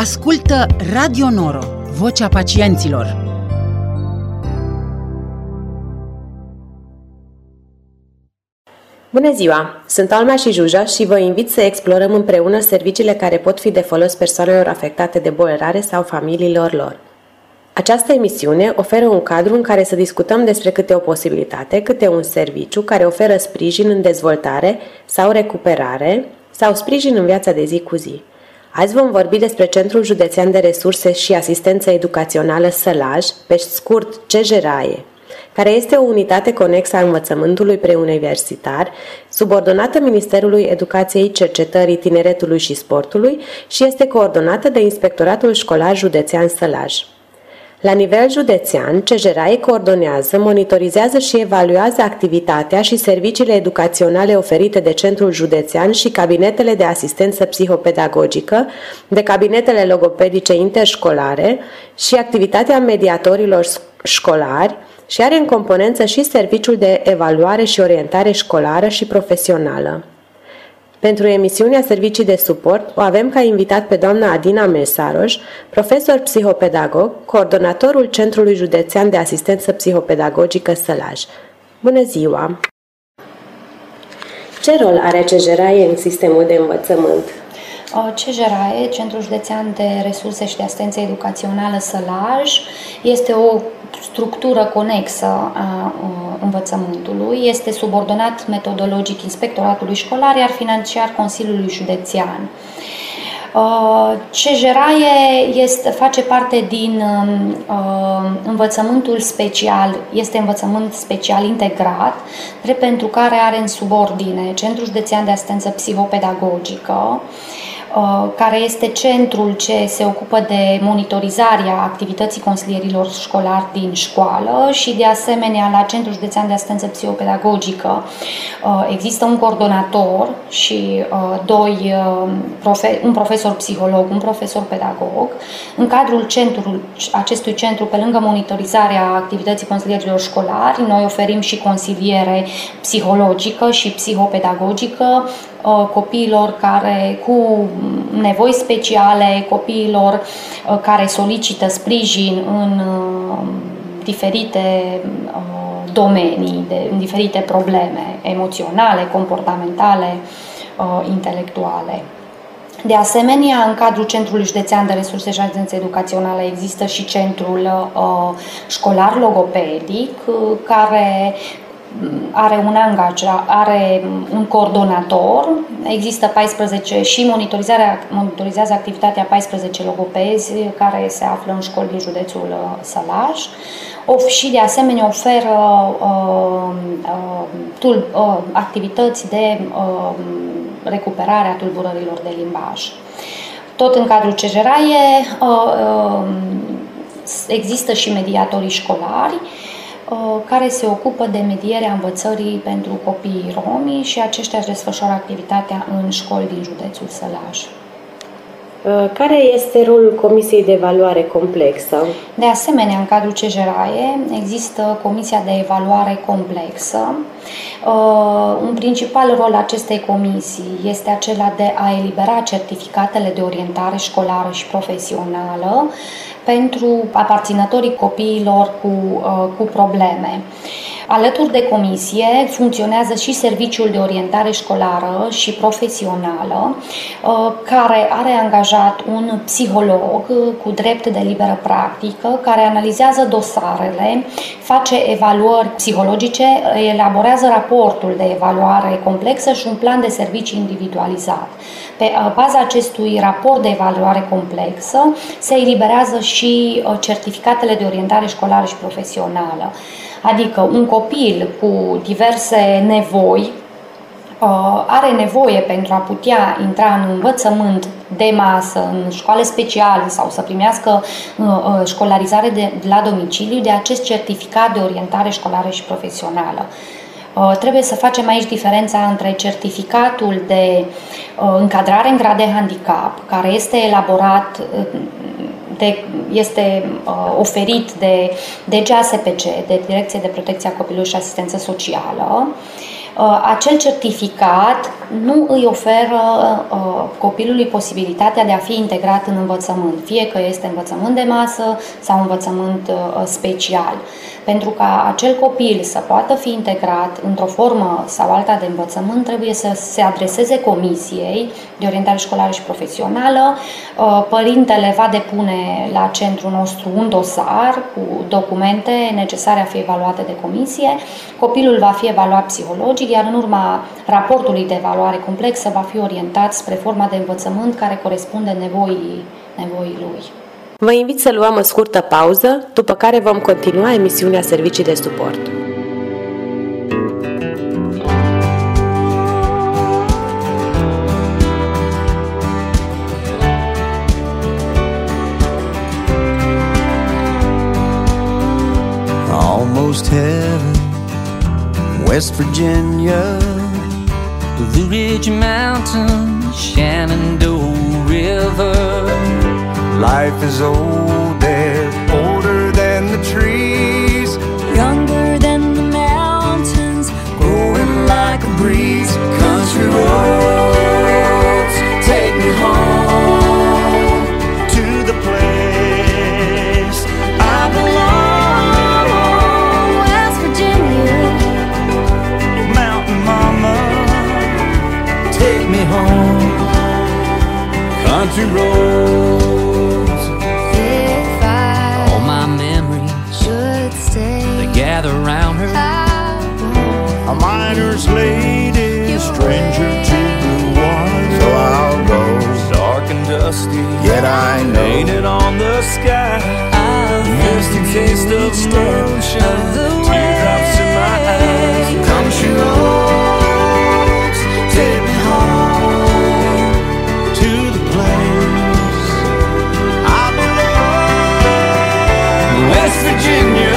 Ascultă Radio Noro, vocea pacienților. Bună ziua! Sunt Alma și Juja și vă invit să explorăm împreună serviciile care pot fi de folos persoanelor afectate de boli rare sau familiilor lor. Această emisiune oferă un cadru în care să discutăm despre câte o posibilitate, câte un serviciu care oferă sprijin în dezvoltare sau recuperare sau sprijin în viața de zi cu zi. Azi vom vorbi despre Centrul Județean de Resurse și Asistență Educațională Sălaj, pe scurt CJRAE, care este o unitate conexă a învățământului preuniversitar, subordonată Ministerului Educației, Cercetării, Tineretului și Sportului și este coordonată de Inspectoratul Școlar Județean Sălaj. La nivel județean, CJRAE coordonează, monitorizează și evaluează activitatea și serviciile educaționale oferite de Centrul Județean și cabinetele de asistență psihopedagogică, de cabinetele logopedice interșcolare și activitatea mediatorilor școlari și are în componență și serviciul de evaluare și orientare școlară și profesională. Pentru emisiunea Servicii de Suport o avem ca invitat pe doamna Adina Mesaroș, profesor psihopedagog, coordonatorul Centrului Județean de Asistență Psihopedagogică Sălaj. Bună ziua! Ce rol are CJRAE în sistemul de învățământ? CJRAE, Centrul Județean de Resurse și de Asistență Educațională Sălaj, este o structură conexă a învățământului, este subordonat metodologic Inspectoratului Școlar, iar financiar Consiliului Județean. CJRAE face parte din învățământul special, este învățământ special integrat, drept pentru care are în subordine Centrul Județean de Asistență Psihopedagogică, care este centrul ce se ocupă de monitorizarea activității consilierilor școlari din școală și de asemenea la Centrul Județean de Asistență Psihopedagogică există un coordonator și un profesor psiholog, un profesor pedagog. În cadrul acestui centru, pe lângă monitorizarea activității consilierilor școlari, noi oferim și consiliere psihologică și psihopedagogică copiilor care cu nevoi speciale, copiilor care solicită sprijin în diferite domenii, în diferite probleme emoționale, comportamentale, intelectuale. De asemenea, în cadrul Centrului Județean de Resurse și Asistență Educațională există și Centrul Școlar Logopedic, care are un coordonator, există 14 și monitorizează activitatea 14 logopezi care se află în școli din județul Sălaj și de asemenea oferă activități de recuperare a tulburărilor de limbaj. Tot în cadrul CJRAE există și mediatorii școlari care se ocupă de medierea învățării pentru copiii romi și aceștia își desfășoară activitatea în școli din județul Sălaj. Care este rolul Comisiei de Evaluare Complexă? De asemenea, în cadrul CJRAE există Comisia de Evaluare Complexă. Un principal rol acestei comisii este acela de a elibera certificatele de orientare școlară și profesională pentru aparținătorii copiilor cu probleme. Alături de comisie funcționează și Serviciul de Orientare Școlară și Profesională, care are angajat un psiholog cu drept de liberă practică, care analizează dosarele, face evaluări psihologice, elaborează raportul de evaluare complexă și un plan de servicii individualizat. Pe baza acestui raport de evaluare complexă se eliberează și certificatele de orientare școlară și profesională. Adică un copil cu diverse nevoi are nevoie pentru a putea intra în învățământ de masă, în școală specială sau să primească școlarizare la domiciliu, de acest certificat de orientare școlară și profesională. Trebuie să facem aici diferența între certificatul de încadrare în grad de handicap, care este elaborat, este oferit de DGASPC, de Direcție de Protecție a Copilului și Asistență Socială. Acel certificat nu îi oferă copilului posibilitatea de a fi integrat în învățământ, fie că este învățământ de masă sau învățământ special. Pentru ca acel copil să poată fi integrat într-o formă sau alta de învățământ, trebuie să se adreseze Comisiei de Orientare Școlară și Profesională. Părintele va depune la centrul nostru un dosar cu documente necesare a fi evaluate de comisie. Copilul va fi evaluat psihologic, iar în urma raportului de evaluare complexă va fi orientat spre forma de învățământ care corespunde nevoii lui. Vă invit să luăm o scurtă pauză, după care vom continua emisiunea Servicii de Suport. Almost heaven, West Virginia, the Blue Ridge Mountains, Shenandoah River. Life is old there, older than the trees, younger than the mountains, growing like a breeze. Country roads take me home to the place I belong. West Virginia, Mountain Mama, take me home. Country roads. Gather around her, a miner's lady, stranger to blue water. So I'll go, dark and dusty, yet I know, painted on the sky, misty taste of moonshine, teardrops in my eyes. Country roads take me home to the place I belong. West Virginia,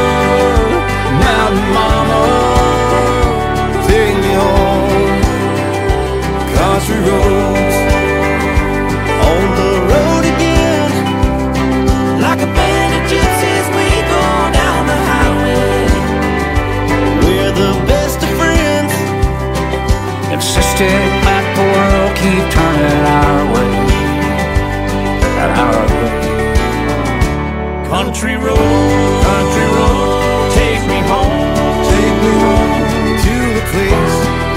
Mama, take me home. Country roads, on the road again, like a band of gypsies we go down the highway. We're the best of friends, insisting that the world keep turning our way, Country road, country road. Take me home to the place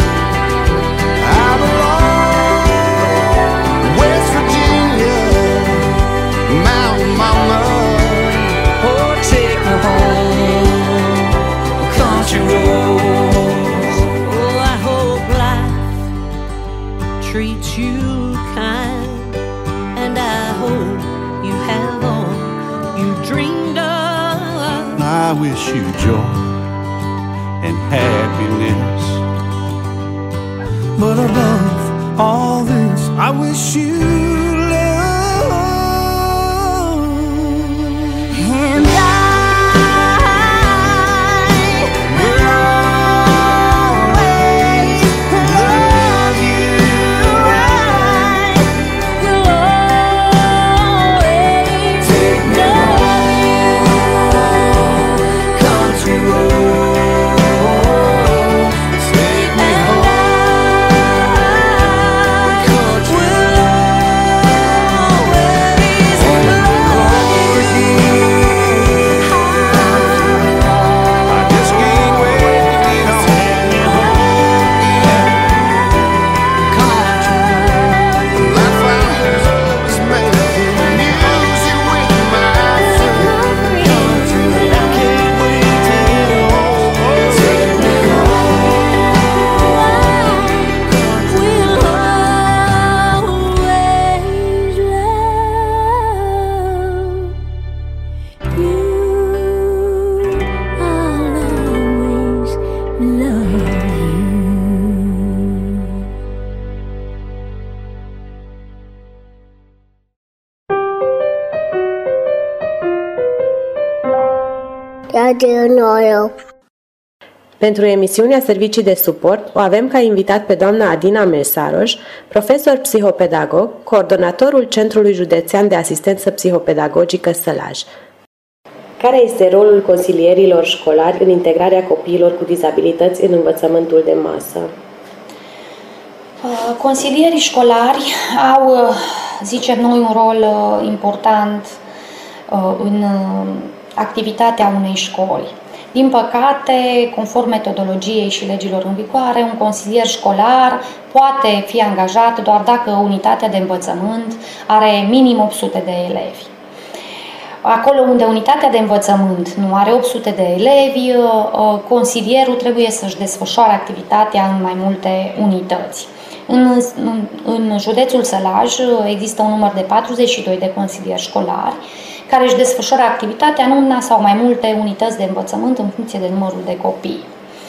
I belong. West Virginia, Mountain Mama, oh, take me home. Country roads. Oh, I hope life treats you kind, and I hope you have all you dreamed of. I wish you joy and happiness, but above all this, I wish you love. And I will always love you right. Will always take me Country roads, take me home. Country always love you. I just can't wait to get home. Country roads, my father's always making music with my friend. Country roads, I can't wait to get home. Take me Radio Noro. Pentru emisiunea Servicii de Suport o avem ca invitat pe doamna Adina Mesaroș, profesor psihopedagog, coordonatorul Centrului Județean de Asistență Psihopedagogică Sălaj. Care este rolul consilierilor școlari în integrarea copiilor cu dizabilități în învățământul de masă? Consilierii școlari au, zicem noi, un rol important în activitatea unei școli. Din păcate, conform metodologiei și legilor în vigoare, un consilier școlar poate fi angajat doar dacă unitatea de învățământ are minim 800 de elevi. Acolo unde unitatea de învățământ nu are 800 de elevi, consilierul trebuie să-și desfășoare activitatea în mai multe unități. În județul Sălaj există un număr de 42 de consilieri școlari care își desfășoară activitatea în una sau mai multe unități de învățământ în funcție de numărul de copii.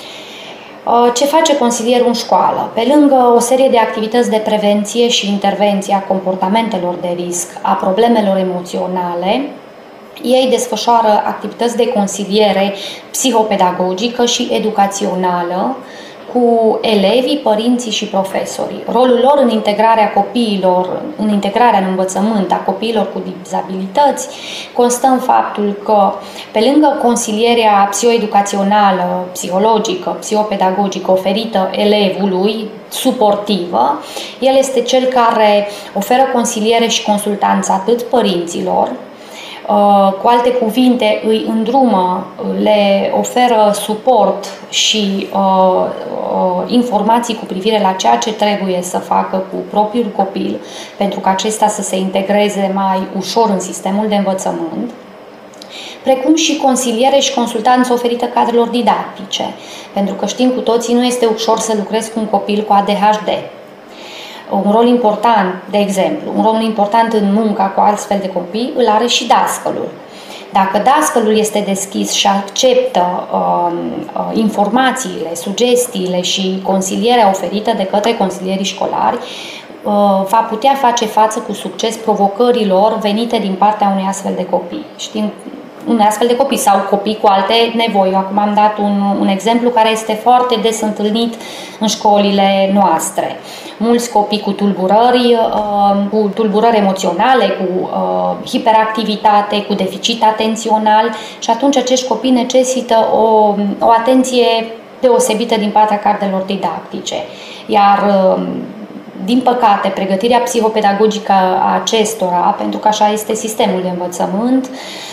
Ce face consilierul în școală? Pe lângă o serie de activități de prevenție și intervenție a comportamentelor de risc, a problemelor emoționale, ei desfășoară activități de consiliere psihopedagogică și educațională cu elevii, părinții și profesorii. Rolul lor în integrarea copiilor, în integrarea în învățământ a copiilor cu dizabilități constă în faptul că, pe lângă consilierea psihoeducațională, psihologică, psihopedagogică oferită elevului, suportivă, el este cel care oferă consiliere și consultanță atât părinților, cu alte cuvinte, îi îndrumă, le oferă suport și informații cu privire la ceea ce trebuie să facă cu propriul copil pentru ca acesta să se integreze mai ușor în sistemul de învățământ, precum și consiliere și consultanță oferită cadrelor didactice, pentru că știm cu toții, nu este ușor să lucrezi cu un copil cu ADHD. Un rol important, de exemplu, un rol important în munca cu astfel de copii îl are și dascălul. Dacă dascălul este deschis și acceptă informațiile, sugestiile și consilierea oferită de către consilierii școlari, va putea face față cu succes provocărilor venite din partea unui astfel de copii. Știm, unei astfel de copii sau copii cu alte nevoi. Eu acum am dat un exemplu care este foarte des întâlnit în școlile noastre. Mulți copii cu tulburări emoționale, cu hiperactivitate, cu deficit atențional și atunci acești copii necesită o atenție deosebită din partea cadrelor didactice. Iar din păcate, pregătirea psihopedagogică a acestora, pentru că așa este sistemul de învățământ,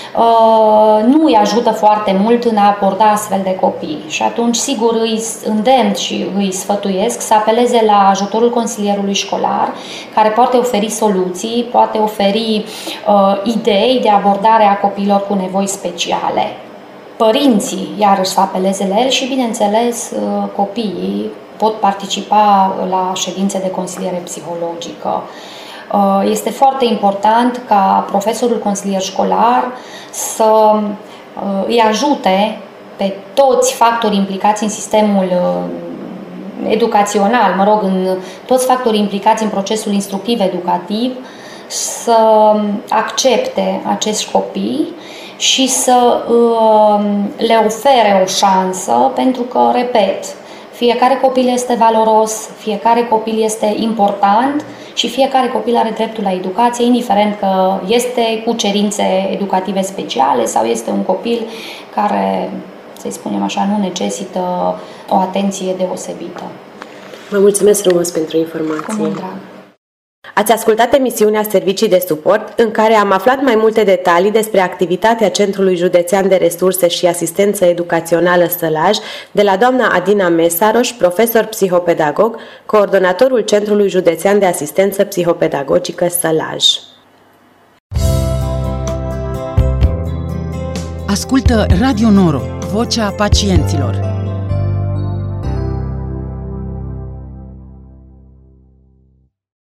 nu îi ajută foarte mult în a aborda astfel de copii. Și atunci, sigur, îi îndemn și îi sfătuiesc să apeleze la ajutorul consilierului școlar, care poate oferi soluții, poate oferi idei de abordare a copiilor cu nevoi speciale. Părinții, iarăși, să apeleze la el și, bineînțeles, copiii pot participa la ședințe de consiliere psihologică. Este foarte important ca profesorul consilier școlar să îi ajute pe toți factorii implicați în sistemul educațional, în toți factorii implicați în procesul instructiv-educativ, să accepte acești copii și să le ofere o șansă, pentru că, repet, fiecare copil este valoros, fiecare copil este important și fiecare copil are dreptul la educație, indiferent că este cu cerințe educative speciale sau este un copil care, să-i spunem așa, nu necesită o atenție deosebită. Vă mulțumesc frumos pentru informații. Cu mult drag. Ați ascultat emisiunea Servicii de Suport, în care am aflat mai multe detalii despre activitatea Centrului Județean de Resurse și Asistență Educațională Sălaj, de la doamna Adina Mesaroș, profesor psihopedagog, coordonatorul Centrului Județean de Asistență Psihopedagogică Sălaj. Ascultă Radio Noro, vocea pacienților.